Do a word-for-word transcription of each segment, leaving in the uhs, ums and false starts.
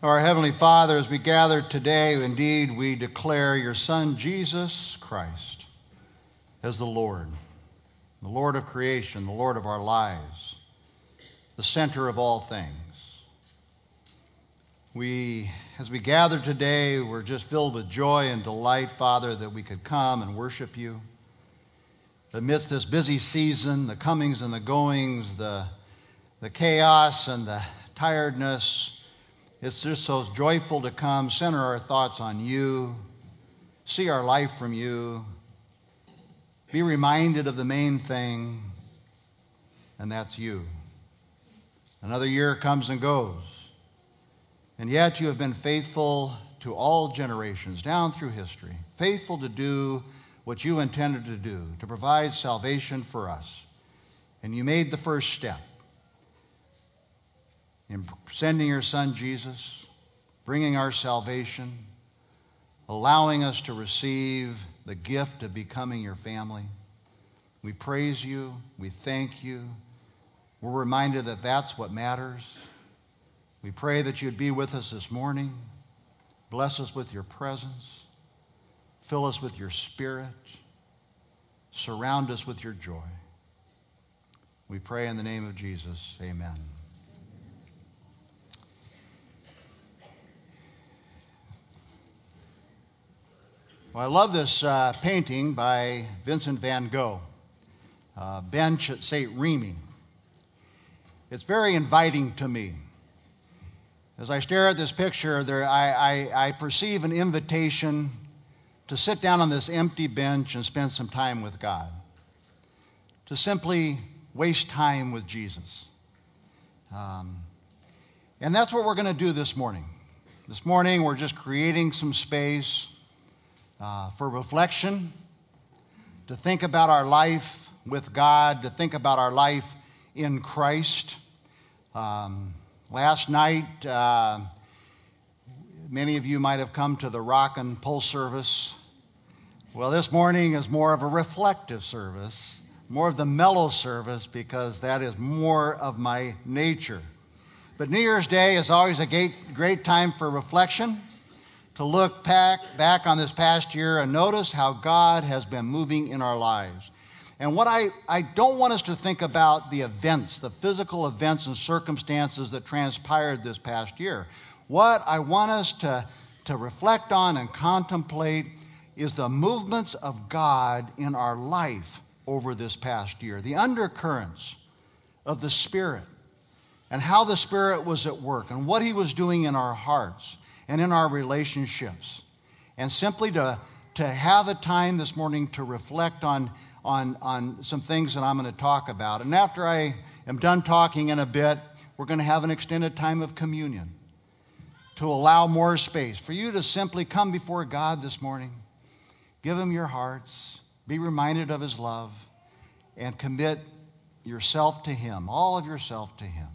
Our Heavenly Father, as we gather today, indeed we declare your Son, Jesus Christ, as the Lord, the Lord of creation, the Lord of our lives, the center of all things. We, as we gather today, we're just filled with joy and delight, Father, that we could come and worship you. Amidst this busy season, the comings and the goings, the, the chaos and the tiredness, it's just so joyful to come, center our thoughts on you, see our life from you, be reminded of the main thing, and that's you. Another year comes and goes, and yet you have been faithful to all generations down through history, faithful to do what you intended to do, to provide salvation for us. And you made the first step in sending your Son Jesus, bringing our salvation, allowing us to receive the gift of becoming your family. We praise you. We thank you. We're reminded that that's what matters. We pray that you'd be with us this morning. Bless us with your presence. Fill us with your Spirit. Surround us with your joy. We pray in the name of Jesus. Amen. Well, I love this uh, painting by Vincent van Gogh, uh, Bench at Saint Remy. It's very inviting to me. As I stare at this picture, there, I, I, I perceive an invitation to sit down on this empty bench and spend some time with God, to simply waste time with Jesus. Um, and that's what we're going to do this morning. This morning, we're just creating some space Uh, for reflection, to think about our life with God, to think about our life in Christ. Um, last night, uh, many of you might have come to the rock and pull service. Well, this morning is more of a reflective service, more of the mellow service, because that is more of my nature. But New Year's Day is always a great, great time for reflection, to look back, back on this past year and notice how God has been moving in our lives. And what I, I don't want us to think about the events, the physical events and circumstances that transpired this past year. What I want us to, to reflect on and contemplate is the movements of God in our life over this past year, the undercurrents of the Spirit, and how the Spirit was at work and what he was doing in our hearts and in our relationships. And simply to, to have a time this morning to reflect on, on, on some things that I'm going to talk about. And after I am done talking in a bit, we're going to have an extended time of communion to allow more space for you to simply come before God this morning, give him your hearts, be reminded of his love, and commit yourself to him, all of yourself to him.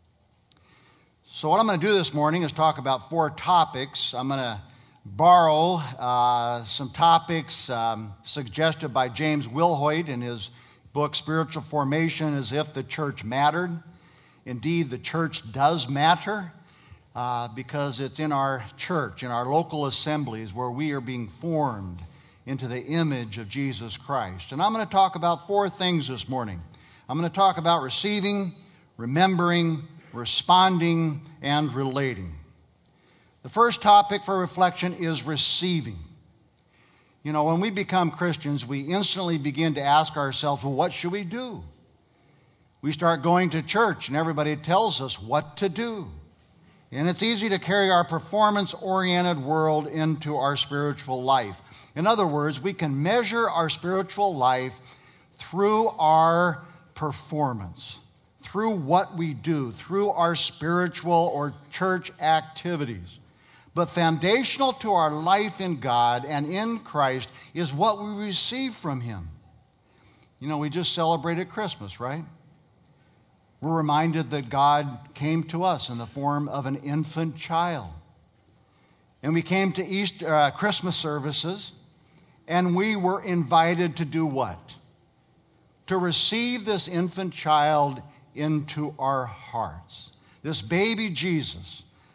So what I'm going to do this morning is talk about four topics. I'm going to borrow uh, some topics um, suggested by James Wilhoit in his book, Spiritual Formation, as if the church mattered. Indeed, the church does matter uh, because it's in our church, in our local assemblies, where we are being formed into the image of Jesus Christ. And I'm going to talk about four things this morning. I'm going to talk about receiving, remembering, responding, and relating. The first topic for reflection is receiving. You know, when we become Christians, we instantly begin to ask ourselves, well, what should we do? We start going to church and everybody tells us what to do. And it's easy to carry our performance-oriented world into our spiritual life. In other words, we can measure our spiritual life through our performance, through what we do, through our spiritual or church activities. But foundational to our life in God and in Christ is what we receive from him. You know, we just celebrated Christmas, right? We're reminded that God came to us in the form of an infant child. And we came to Easter, uh, Christmas services, and we were invited to do what? To receive this infant child into our hearts. This baby Jesus,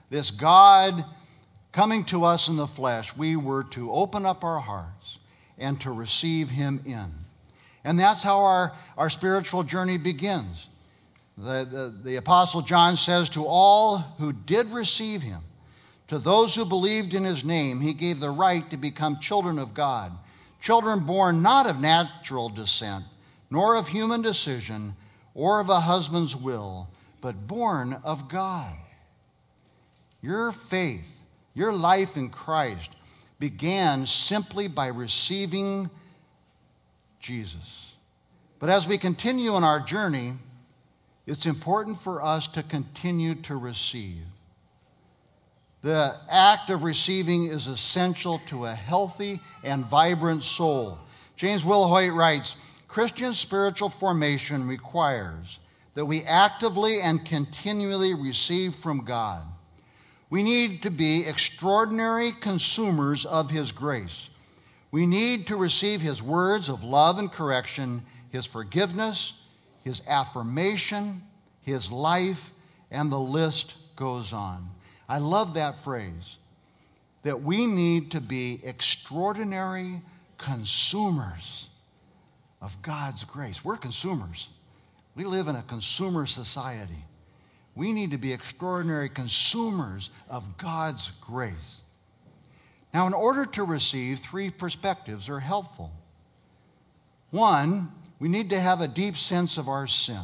this God coming to us in the flesh, we were to open up our hearts and to receive him in. And that's how our, our spiritual journey begins. The, the, the Apostle John says, to all who did receive him, to those who believed in his name, he gave the right to become children of God, children born not of natural descent, nor of human decision, or of a husband's will, but born of God. Your faith, your life in Christ began simply by receiving Jesus. But as we continue on our journey, it's important for us to continue to receive. The act of receiving is essential to a healthy and vibrant soul. James Wilhoit writes, Christian spiritual formation requires that we actively and continually receive from God. We need to be extraordinary consumers of his grace. We need to receive his words of love and correction, his forgiveness, his affirmation, his life, and the list goes on. I love that phrase, that we need to be extraordinary consumers of God's grace. We're consumers. We live in a consumer society. We need to be extraordinary consumers of God's grace. Now, in order to receive, three perspectives are helpful. One, we need to have a deep sense of our sin.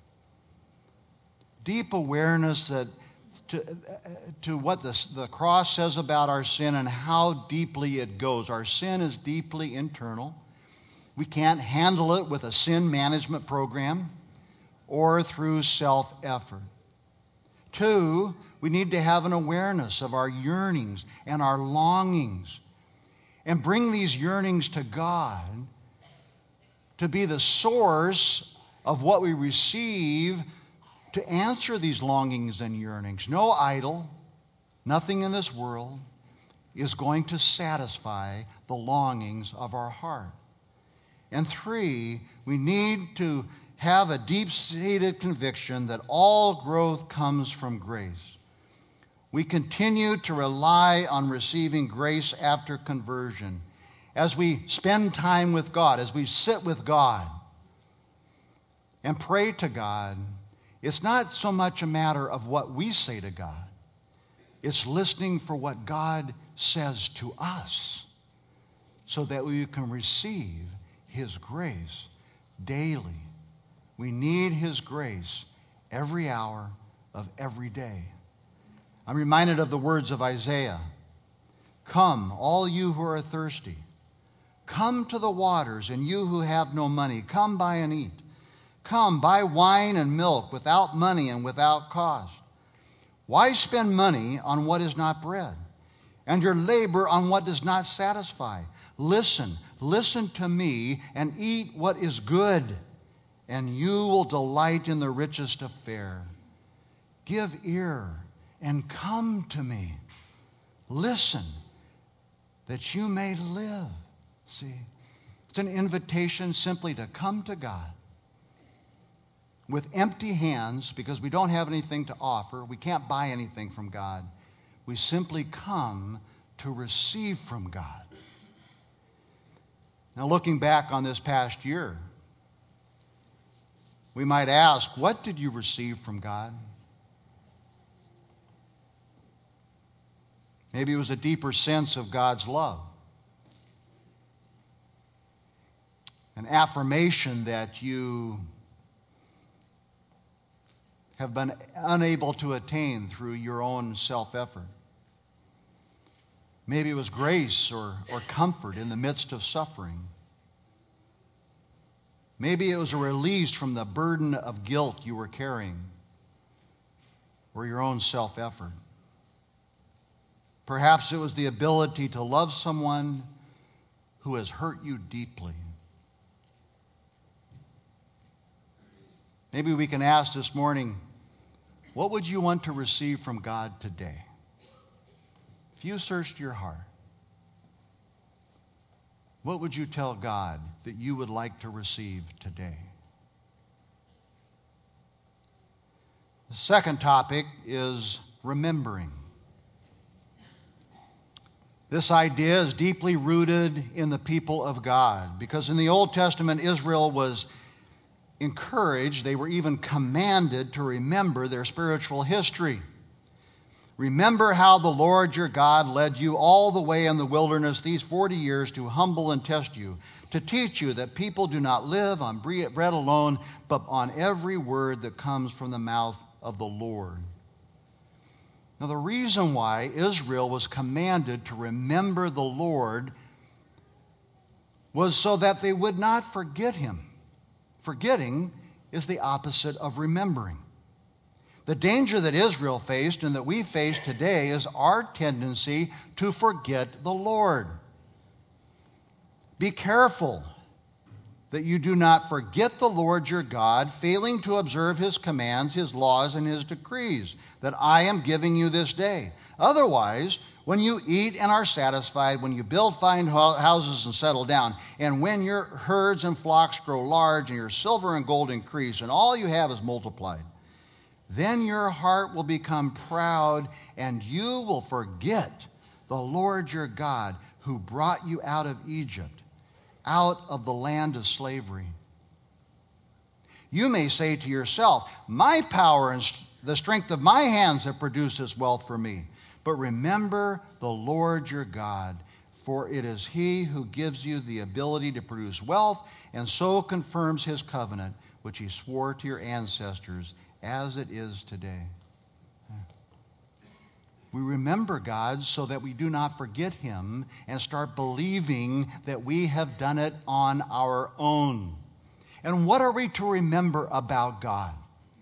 Deep awareness that to, to what the, the cross says about our sin and how deeply it goes. Our sin is deeply internal. We can't handle it with a sin management program or through self-effort. Two, we need to have an awareness of our yearnings and our longings and bring these yearnings to God to be the source of what we receive to answer these longings and yearnings. No idol, nothing in this world is going to satisfy the longings of our heart. And three, we need to have a deep-seated conviction that all growth comes from grace. We continue to rely on receiving grace after conversion. As we spend time with God, as we sit with God and pray to God, it's not so much a matter of what we say to God. It's listening for what God says to us so that we can receive his grace daily. We need his grace every hour of every day. I'm reminded of the words of Isaiah. Come, all you who are thirsty. Come to the waters, and you who have no money, come buy and eat. Come, buy wine and milk without money and without cost. Why spend money on what is not bread, and your labor on what does not satisfy? Listen, listen to me, and eat what is good, and you will delight in the richest of fare. Give ear and come to me. Listen, that you may live. See, it's an invitation simply to come to God with empty hands because we don't have anything to offer. We can't buy anything from God. We simply come to receive from God. Now, looking back on this past year, we might ask, what did you receive from God? Maybe it was a deeper sense of God's love. An affirmation that you have been unable to attain through your own self-effort. Maybe it was grace or, or comfort in the midst of suffering. Maybe it was a release from the burden of guilt you were carrying or your own self-effort. Perhaps it was the ability to love someone who has hurt you deeply. Maybe we can ask this morning, what would you want to receive from God today? If you searched your heart, what would you tell God that you would like to receive today? The second topic is remembering. This idea is deeply rooted in the people of God, because in the Old Testament, Israel was encouraged, they were even commanded to remember their spiritual history. Remember how the Lord your God led you all the way in the wilderness these forty years to humble and test you, to teach you that people do not live on bread alone, but on every word that comes from the mouth of the Lord. Now, the reason why Israel was commanded to remember the Lord was so that they would not forget him. Forgetting is the opposite of remembering. The danger that Israel faced and that we face today is our tendency to forget the Lord. Be careful that you do not forget the Lord your God, failing to observe his commands, his laws, and his decrees that I am giving you this day. Otherwise, when you eat and are satisfied, when you build fine houses and settle down, and when your herds and flocks grow large, and your silver and gold increase, and all you have is multiplied, then your heart will become proud, and you will forget the Lord your God, who brought you out of Egypt, out of the land of slavery. You may say to yourself, my power and the strength of my hands have produced this wealth for me. But remember the Lord your God, for it is he who gives you the ability to produce wealth, and so confirms his covenant, which he swore to your ancestors, as it is today. We remember God so that we do not forget him and start believing that we have done it on our own. And what are we to remember about God?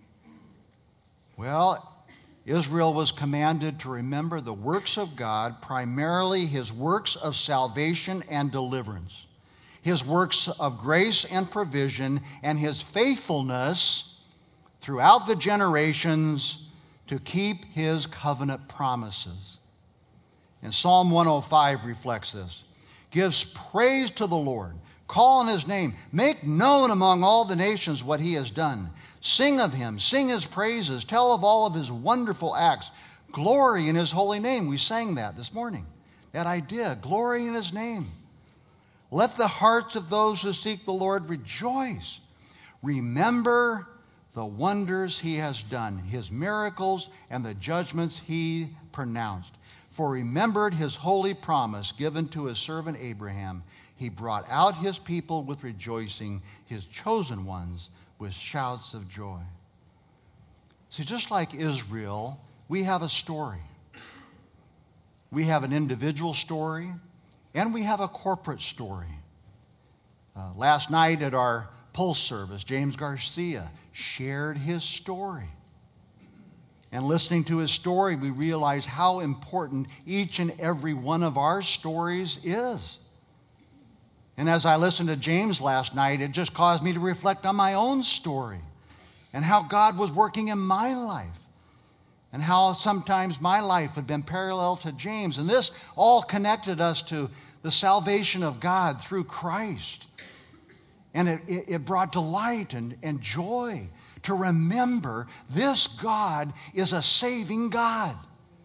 Well, Israel was commanded to remember the works of God, primarily his works of salvation and deliverance, his works of grace and provision, and his faithfulness throughout the generations to keep his covenant promises. And Psalm one oh five reflects this. Gives praise to the Lord. Call on his name. Make known among all the nations what he has done. Sing of him. Sing his praises. Tell of all of his wonderful acts. Glory in his holy name. We sang that this morning. That idea. Glory in his name. Let the hearts of those who seek the Lord rejoice. Remember the wonders he has done, his miracles and the judgments he pronounced. For remembered his holy promise given to his servant Abraham. He brought out his people with rejoicing, his chosen ones with shouts of joy. See, just like Israel, we have a story. We have an individual story, and we have a corporate story. Uh, last night at our Pulse service, James Garcia shared his story. And listening to his story, we realize how important each and every one of our stories is. And as I listened to James last night, it just caused me to reflect on my own story and how God was working in my life and how sometimes my life had been parallel to James. And this all connected us to the salvation of God through Christ. And it, it brought delight and, and joy to remember this God is a saving God.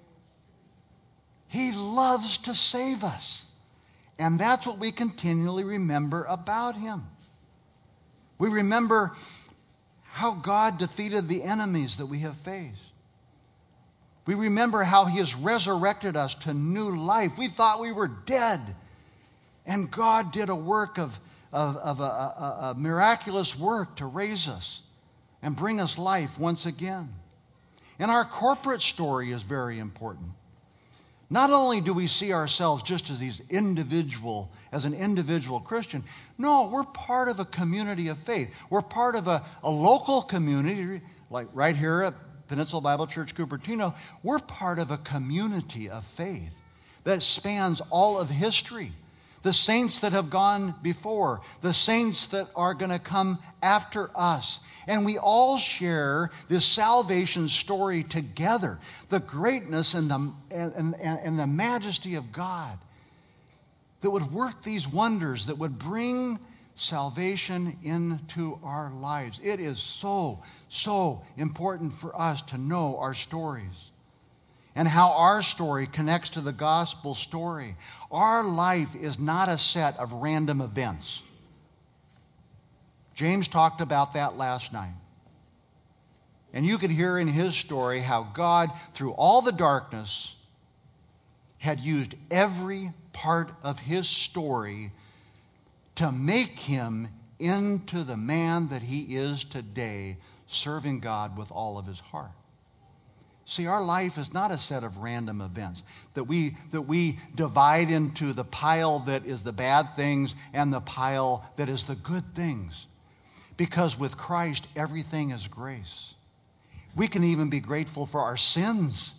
He loves to save us. And that's what we continually remember about him. We remember how God defeated the enemies that we have faced. We remember how he has resurrected us to new life. We thought we were dead. And God did a work of Of, of a, a, a miraculous work to raise us and bring us life once again. And our corporate story is very important. Not only do we see ourselves just as these individual, as an individual Christian, no, we're part of a community of faith. We're part of a, a local community, like right here at Peninsula Bible Church Cupertino. We're part of a community of faith that spans all of history. The saints that have gone before, the saints that are going to come after us. And we all share this salvation story together, the greatness and the, and, and, and the majesty of God that would work these wonders, that would bring salvation into our lives. It is so, so important for us to know our stories. and how our story connects to the gospel story. Our life is not a set of random events. James talked about that last night. And you could hear in his story how God, through all the darkness, had used every part of his story to make him into the man that he is today, serving God with all of his heart. See, our life is not a set of random events that we, that we divide into the pile that is the bad things and the pile that is the good things. Because with Christ, everything is grace. We can even be grateful for our sins.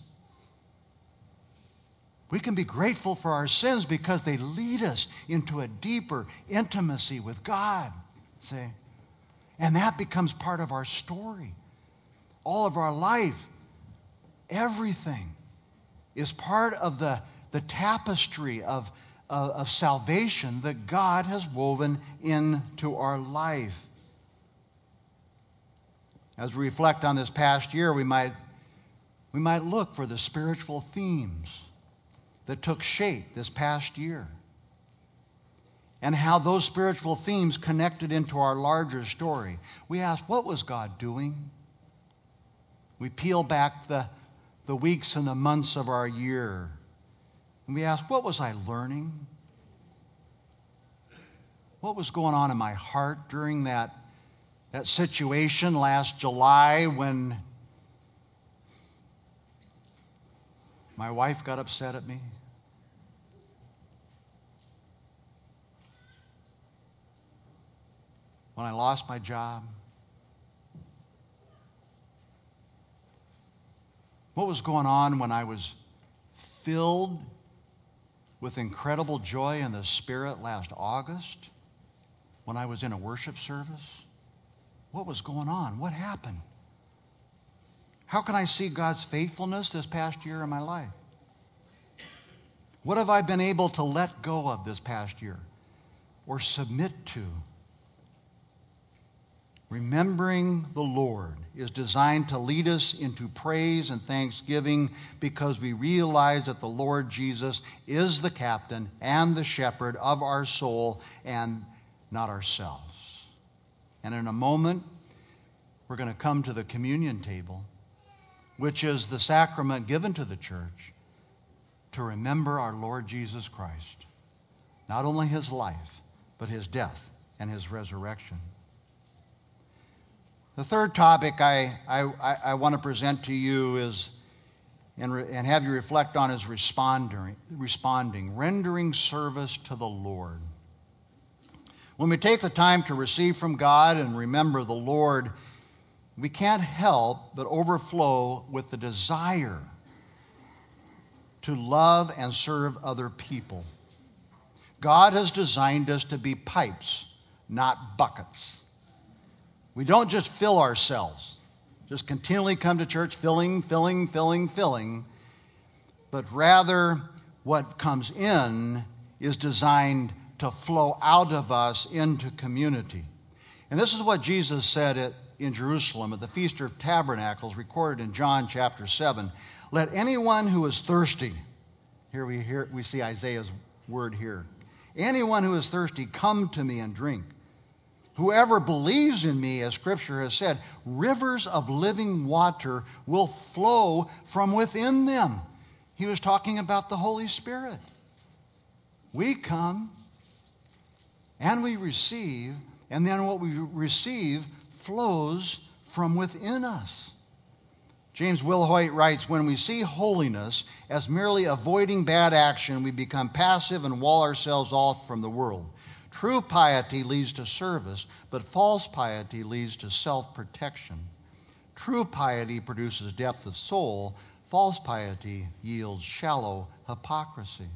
We can be grateful for our sins because they lead us into a deeper intimacy with God. See? And that becomes part of our story. All of our life, everything is part of the, the tapestry of, of, of salvation that God has woven into our life. As we reflect on this past year, we might, we might look for the spiritual themes that took shape this past year and how those spiritual themes connected into our larger story. We ask, what was God doing? We peel back the, the weeks and the months of our year, and we ask, what was I learning? What was going on in my heart during that, that situation last July when my wife got upset at me? When I lost my job? What was going on when I was filled with incredible joy in the Spirit last August when I was in a worship service? What was going on? What happened? How can I see God's faithfulness this past year in my life? What have I been able to let go of this past year or submit to? Remembering the Lord is designed to lead us into praise and thanksgiving because we realize that the Lord Jesus is the captain and the shepherd of our soul and not ourselves. And in a moment, we're going to come to the communion table, which is the sacrament given to the church to remember our Lord Jesus Christ. Not only his life, but his death and his resurrection. The third topic I, I, I want to present to you is, and, re, and have you reflect on, is responding, responding, rendering service to the Lord. When we take the time to receive from God and remember the Lord, we can't help but overflow with the desire to love and serve other people. God has designed us to be pipes, not buckets. We don't just fill ourselves, just continually come to church filling, filling, filling, filling, but rather what comes in is designed to flow out of us into community. And this is what Jesus said at, in Jerusalem at the Feast of Tabernacles, recorded in John chapter seven. Let anyone who is thirsty, here we, hear, we see Isaiah's word here, anyone who is thirsty, come to me and drink. Whoever believes in me, as Scripture has said, rivers of living water will flow from within them. He was talking about the Holy Spirit. We come and we receive, and then what we receive flows from within us. James Wilhoit writes, when we see holiness as merely avoiding bad action, we become passive and wall ourselves off from the world. True piety leads to service, but false piety leads to self-protection. True piety produces depth of soul. False piety yields shallow hypocrisy.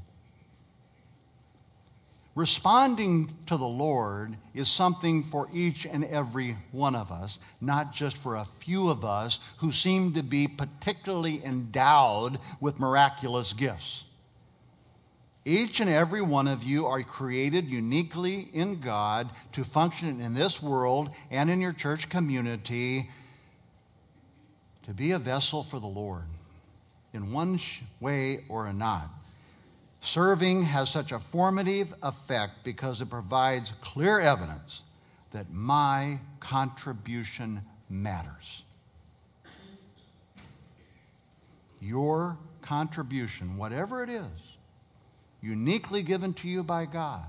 Responding to the Lord is something for each and every one of us, not just for a few of us who seem to be particularly endowed with miraculous gifts. Each and every one of you are created uniquely in God to function in this world and in your church community to be a vessel for the Lord. in one way or another. Serving has such a formative effect because it provides clear evidence that my contribution matters. Your contribution, whatever it is, uniquely given to you by God,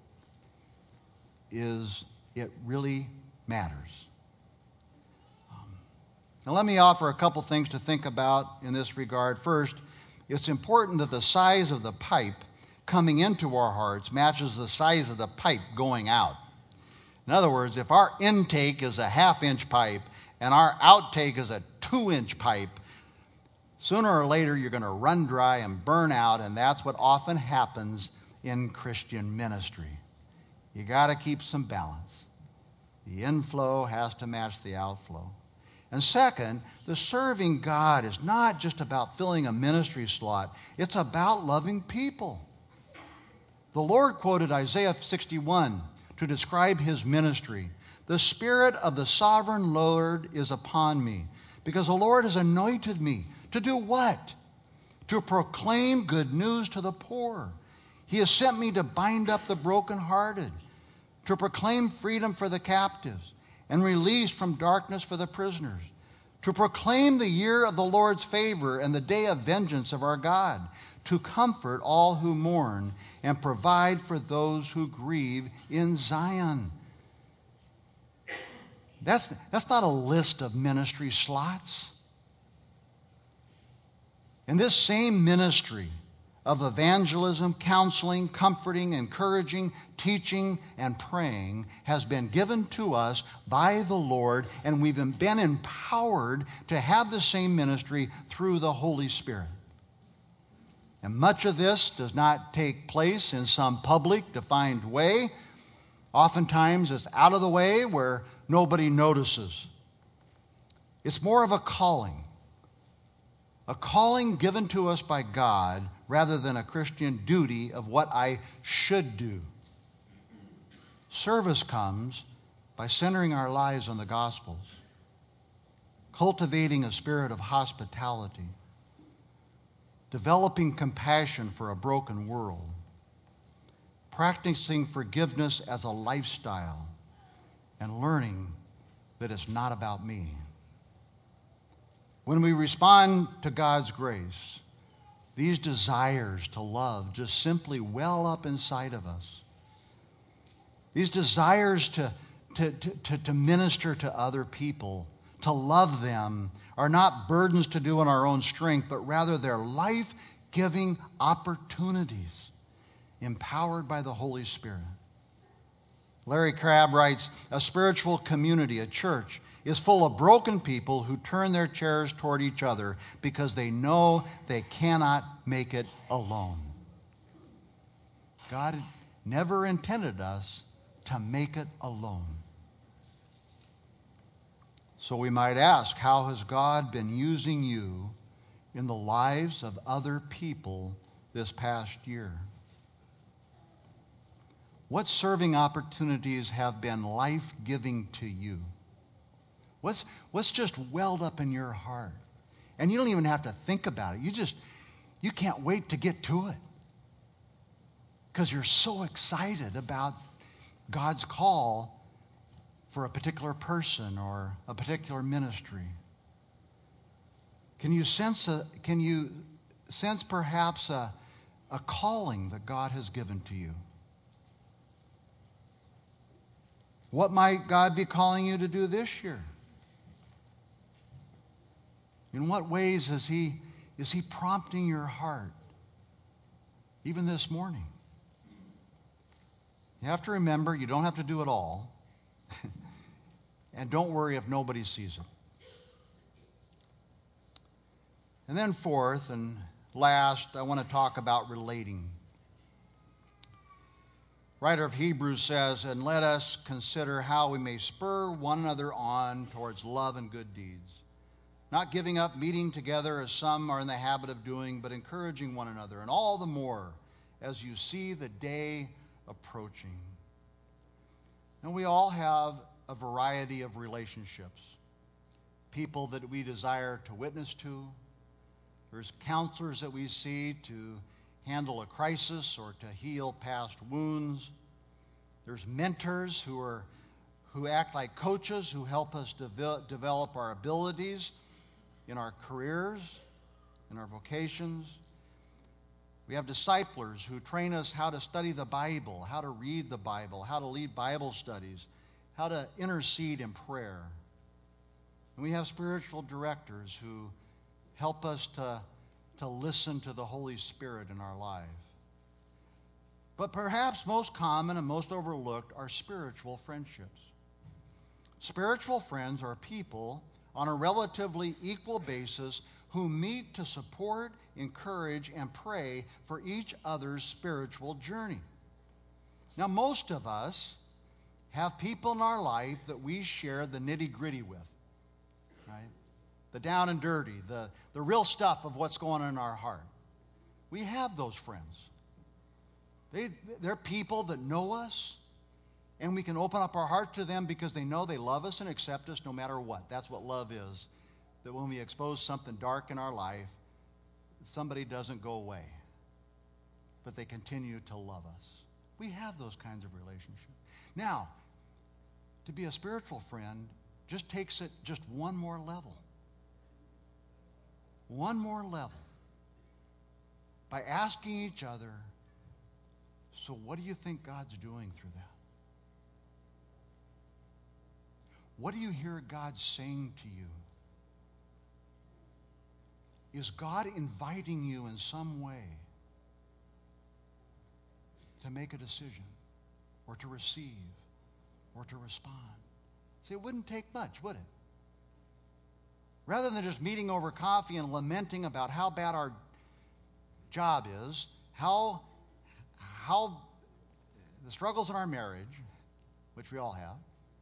is it really matters. Um, now let me offer a couple things to think about in this regard. First, it's important that the size of the pipe coming into our hearts matches the size of the pipe going out. In other words, if our intake is a half-inch pipe and our outtake is a two-inch pipe, sooner or later you're going to run dry and burn out, and that's what often happens in Christian ministry. You got to keep some balance. The inflow has to match the outflow. And second, the serving God is not just about filling a ministry slot. It's about loving people. The Lord quoted Isaiah sixty-one to describe his ministry. The Spirit of the sovereign Lord is upon me, because the Lord has anointed me to do what? To proclaim good news to the poor. He has sent me to bind up the brokenhearted, to proclaim freedom for the captives, and release from darkness for the prisoners, to proclaim the year of the Lord's favor and the day of vengeance of our God, to comfort all who mourn and provide for those who grieve in Zion. That's, that's not a list of ministry slots. And this same ministry of evangelism, counseling, comforting, encouraging, teaching, and praying has been given to us by the Lord, and we've been empowered to have the same ministry through the Holy Spirit. And much of this does not take place in some public, defined way. Oftentimes it's out of the way where nobody notices. It's more of a calling. A calling given to us by God rather than a Christian duty of what I should do. Service comes by centering our lives on the Gospels, cultivating a spirit of hospitality, developing compassion for a broken world, practicing forgiveness as a lifestyle, and learning that it's not about me. When we respond to God's grace, these desires to love just simply well up inside of us. These desires to, to, to, to minister to other people, to love them, are not burdens to do in our own strength, but rather they're life-giving opportunities empowered by the Holy Spirit. Larry Crabb writes, a spiritual community, a church, is full of broken people who turn their chairs toward each other because they know they cannot make it alone. God never intended us to make it alone. So we might ask, how has God been using you in the lives of other people this past year? What serving opportunities have been life-giving to you? What's, what's just welled up in your heart? And you don't even have to think about it. You just, you can't wait to get to it. Because you're so excited about God's call for a particular person or a particular ministry. Can you sense, a, can you sense perhaps a, a calling that God has given to you? What might God be calling you to do this year? In what ways is he, is he prompting your heart, even this morning? You have to remember, you don't have to do it all. And don't worry if nobody sees it. And then fourth and last, I want to talk about relating. Writer of Hebrews says, and let us consider how we may spur one another on towards love and good deeds. Not giving up meeting together as some are in the habit of doing, but encouraging one another, and all the more as you see the day approaching. And we all have a variety of relationships. People that we desire to witness to, There's counselors that we see to handle a crisis or to heal past wounds. There's mentors who are who act like coaches who help us develop, develop our abilities in our careers, in our vocations. We have disciplers who train us how to study the Bible, how to read the Bible, how to lead Bible studies, how to intercede in prayer. And we have spiritual directors who help us to, to listen to the Holy Spirit in our life. But perhaps most common and most overlooked are spiritual friendships. Spiritual friends are people on a relatively equal basis who meet to support, encourage, and pray for each other's spiritual journey. Now, most of us have people in our life that we share the nitty-gritty with, right? The down and dirty, the, the real stuff of what's going on in our heart. We have those friends. They, they're people that know us, and we can open up our heart to them because they know they love us and accept us no matter what. That's what love is. That when we expose something dark in our life, somebody doesn't go away, but they continue to love us. We have those kinds of relationships. Now, to be a spiritual friend just takes it just one more level. One more level. By asking each other, so what do you think God's doing through that? What do you hear God saying to you? Is God inviting you in some way to make a decision or to receive or to respond? See, it wouldn't take much, would it? Rather than just meeting over coffee and lamenting about how bad our job is, how, how the struggles in our marriage, which we all have,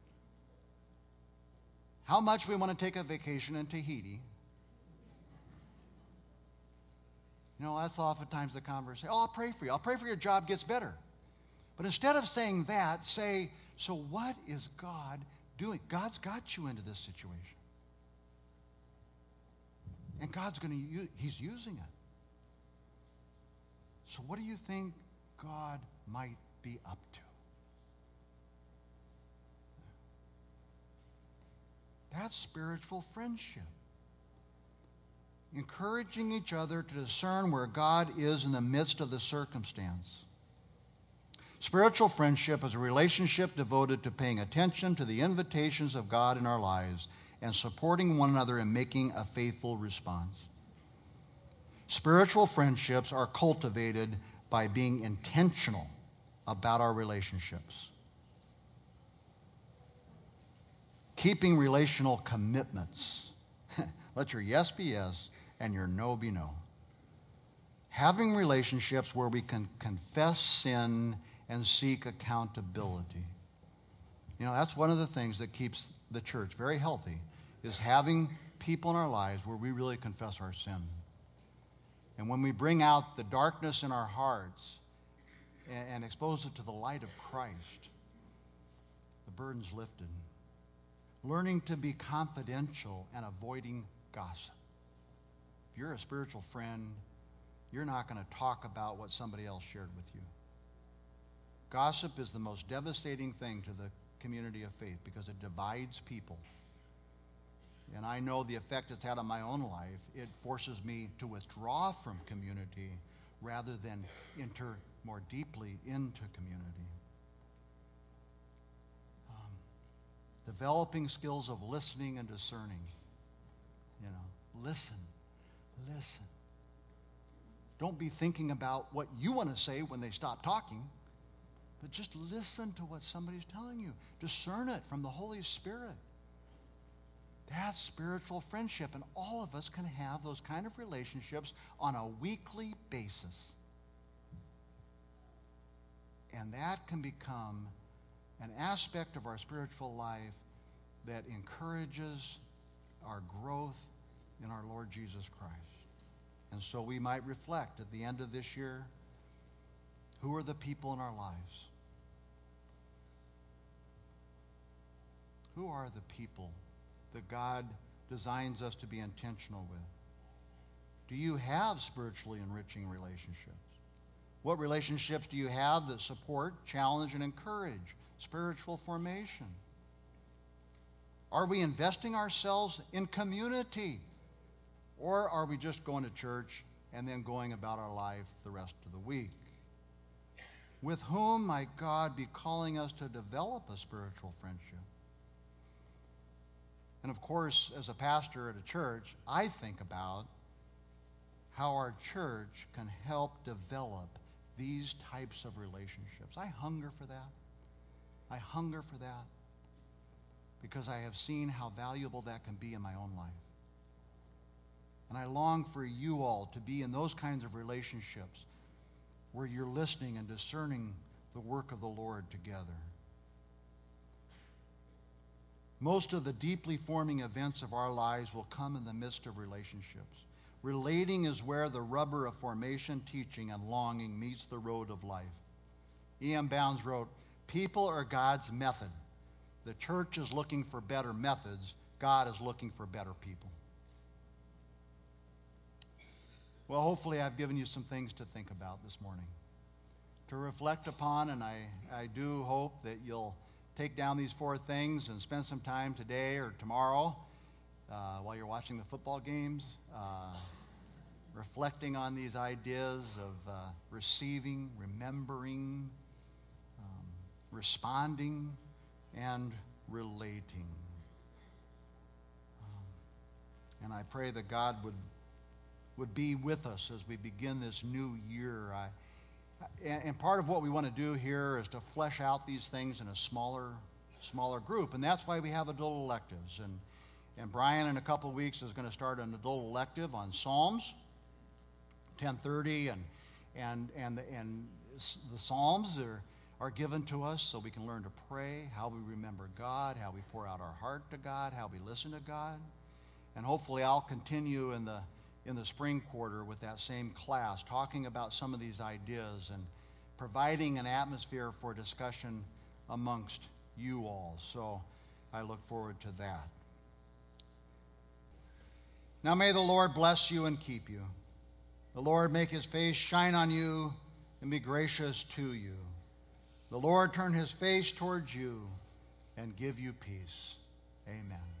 how much we want to take a vacation in Tahiti. You know, that's oftentimes the conversation. Oh, I'll pray for you. I'll pray for your job gets better. But instead of saying that, say, so what is God doing? God's got you into this situation. And God's going to use, he's using it. So what do you think God might be up to? That's spiritual friendship. Encouraging each other to discern where God is in the midst of the circumstance. Spiritual friendship is a relationship devoted to paying attention to the invitations of God in our lives and supporting one another in making a faithful response. Spiritual friendships are cultivated by being intentional about our relationships. Keeping relational commitments. Let your yes be yes and your no be no. Having relationships where we can confess sin and seek accountability. You know, that's one of the things that keeps the church very healthy, is having people in our lives where we really confess our sin. And when we bring out the darkness in our hearts and, and expose it to the light of Christ, the burden's lifted. Learning to be confidential and avoiding gossip. If you're a spiritual friend, you're not going to talk about what somebody else shared with you. Gossip is the most devastating thing to the community of faith because it divides people. And I know the effect it's had on my own life. It forces me to withdraw from community rather than enter more deeply into community. Um, developing skills of listening and discerning. You know, listen, listen. Don't be thinking about what you want to say when they stop talking, but just listen to what somebody's telling you. Discern it from the Holy Spirit. That's spiritual friendship, and all of us can have those kind of relationships on a weekly basis. And that can become an aspect of our spiritual life that encourages our growth in our Lord Jesus Christ. And so we might reflect at the end of this year, who are the people in our lives? Who are the people that God designs us to be intentional with? Do you have spiritually enriching relationships? What relationships do you have that support, challenge, and encourage spiritual formation? Are we investing ourselves in community? Or are we just going to church and then going about our life the rest of the week? With whom might God be calling us to develop a spiritual friendship? And of course, as a pastor at a church, I think about how our church can help develop these types of relationships. I hunger for that. I hunger for that because I have seen how valuable that can be in my own life. And I long for you all to be in those kinds of relationships where you're listening and discerning the work of the Lord together. Most of the deeply forming events of our lives will come in the midst of relationships. Relating is where the rubber of formation, teaching, and longing meets the road of life. E M Bounds wrote, "People are God's method. The church is looking for better methods. God is looking for better people." Well, hopefully I've given you some things to think about this morning, to reflect upon, and I, I do hope that you'll take down these four things and spend some time today or tomorrow uh, while you're watching the football games, uh, reflecting on these ideas of uh, receiving, remembering, um, responding, and relating. Um, and I pray that God would would be with us as we begin this new year. I, and, and part of what we want to do here is to flesh out these things in a smaller, smaller group, and that's why we have adult electives. And and Brian, in a couple of weeks, is going to start an adult elective on Psalms, ten thirty, and and and the, and the Psalms are are given to us so we can learn to pray, how we remember God, how we pour out our heart to God, how we listen to God, and hopefully I'll continue in the in the spring quarter with that same class, talking about some of these ideas and providing an atmosphere for discussion amongst you all. So I look forward to that. Now may the Lord bless you and keep you. The Lord make his face shine on you and be gracious to you. The Lord turn his face towards you and give you peace. Amen.